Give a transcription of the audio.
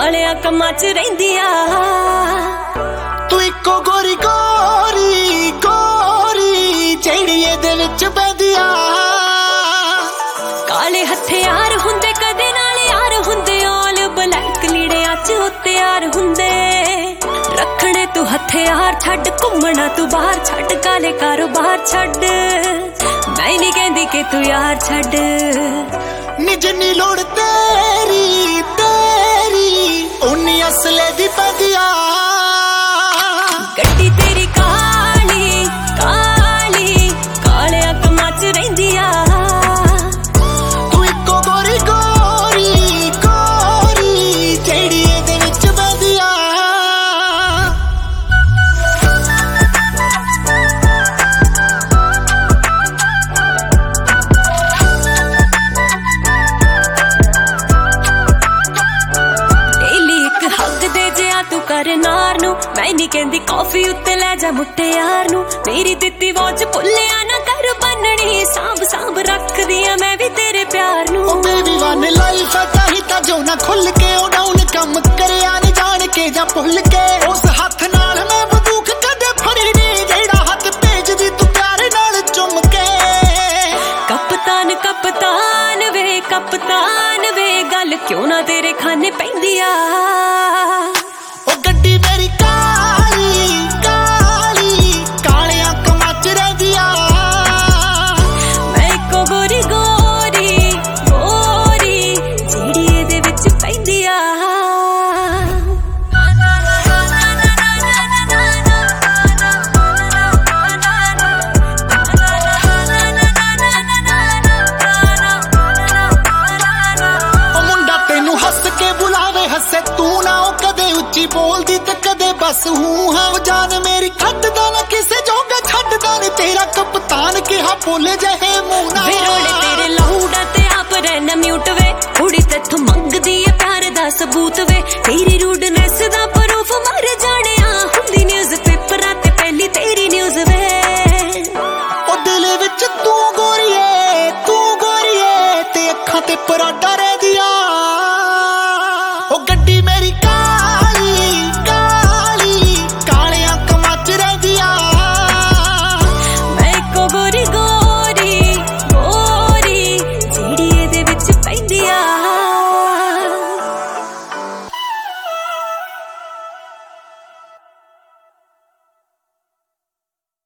ਕਾਲਿਆਂ ਕੰਮਾਂ 'ਚ ਰਹਿੰਦੀਆਂ ਤੂੰ ਇੱਕੋ ਗੋਰੀ ਗੋਰੀ ਗੋਰੀ ਜਿਹੜੀ ਇਹਦੇ ਵਿੱਚ ਬੈਂਦੀਆਂ ਕਾਲੇ ਹਥਿਆਰ ਹੁੰਦੇ ਕਦੇ ਨਾਲ ਯਾਰ ਹੁੰਦੇ ਆਲ ਬਲੈਕ ਲੀੜਿਆਂ 'ਚ ਤਿਆਰ ਹੁੰਦੇ ਰੱਖਣੇ ਤੂੰ ਹਥਿਆਰ ਛੱਡ ਘੁੰਮਣਾ ਤੂੰ ਬਾਹਰ ਛੱਡ ਕਾਲੇ ਕਾਰੋਬਾਰ ਛੱਡ ਮੈਂ ਨਹੀਂ ਕਹਿੰਦੀ ਕਿ ਤੂੰ ਯਾਰ ਛੱਡ ਨੀ ਜਿੰਨੀ ਲੋੜ ਤੇਰੀ ਤੇਰੀ ਉਨੀ ਅਸਲੇ ਦੀ ਪੈਂਦੀਆਂ ਗੱਡੀ ਤੇਰੀ ਕਾਲੀ ਕਾਲੀ ਕਾਲਿਆਂ ਕੰਮਾਂ 'ਚ ਰਹਿੰਦੀਆਂ ਤੂੰ ਇੱਕੋ ਗੋਰੀ ਗੋਰੀ ਗੋਰੀ ਜਿਹੜੀ ਇਹਦੇ ਵਿੱਚ ਬੈਂਦੀਆਂ ਤੂੰ ਕਰ ਨਾਰ ਨੂੰ ਮੈਂ ਨਹੀਂ ਕਹਿੰਦੀ ਕਾਫੀ ਉੱਤੇ ਲੈ ਜਾ ਮੁੱਟਿਆਰ ਨੂੰ ਮੇਰੀ ਦਿੱਤੀ ਵਾਚ ਭੁੱਲਿਆ ਨਾ ਕਰ ਬੰਨਣੀ ਸਾਂਭ ਸਾਂਭ ਰੱਖਦੀ ਆ ਮੈਂ ਵੀ ਤੇਰੇ ਪਿਆਰ ਨੂੰ ਓ ਬੇਬੀ ਵਨ ਲਾਈਫ ਚਾਹੀ ਤਾਂ ਜੋ ਨਾ ਖੁੱਲ ਕੇ ਉਹ ਡਾਊਨ ਕੰਮ ਕਰਿਆ ਨਹੀਂ ਜਾਣ ਕੇ ਜਾਂ ਭੁੱਲ ਕੇ ਉਸ ਹੱਥ ਨਾਲ ਮੈਂ ਬੰਦੂਕ ਕਦੇ ਫੜੀ ਨਹੀਂ ਜਿਹੜਾ ਹੱਥ ਭੇਜਦੀ ਤੂੰ ਪਿਆਰ ਨਾਲ ਚੁੰਮ ਕੇ ਕਪਤਾਨ ਕਪਤਾਨ ਵੇ ਗੱਲ ਕਿਉਂ ਨਾ ਤੇਰੇ ਖਾਨੇ ਪੈਂਦੀ ਆ ਉਹ ਗੱਡੀ ਮੇਰੀ ਕਾਲੀ ਕਾਲੀ ਕਾਲਿਆਂ ਕੰਮਾਂ 'ਚ ਰਹਿੰਦੀਆਂ ਮੈਂ ਇੱਕੋ ਗੋਰੀ ਗੋਰੀ ਗੋਰੀ ਜਿਹੜੀ ਇਹਦੇ ਵਿੱਚ ਪੈਂਦੀ ਆ ਉਹ ਮੁੰਡਾ ਤੈਨੂੰ ਹੱਸ ਕੇ ਬੁਲਾਵੇ ਹੱਸੇ ਤੂੰ ਨਾ ਉਹ ਕਦੇ ਉੱਚੀ ਬੋਲਦੀ ਤੇ ਕਦੇ ਬਸ ਹੂੰ ਹਾਂ ਜਾਨ ਮੇਰੀ ਖੱਟਦਾ ਨਾ ਕਿਸੇ ਜੋਗਾ ਛੱਡਦਾ ਨੀ ਤੇਰਾ ਕਪਤਾਨ ਕਿਹਾ ਬੋਲੇ ਜਹੇ ਮੂੰਹ ਨਾ ਵੇ ਰੋਲੇ ਤੇਰੇ ਲਾਊਡਾ ਤੇ ਆਪ ਰਹਿਣਾ ਮਿਊਟ ਵੇ ਕੁੜੀ ਤੇਥੋਂ ਮੰਗਦੀ ਏ ਪਿਆਰ ਦਾ ਸਬੂਤ ਵੇ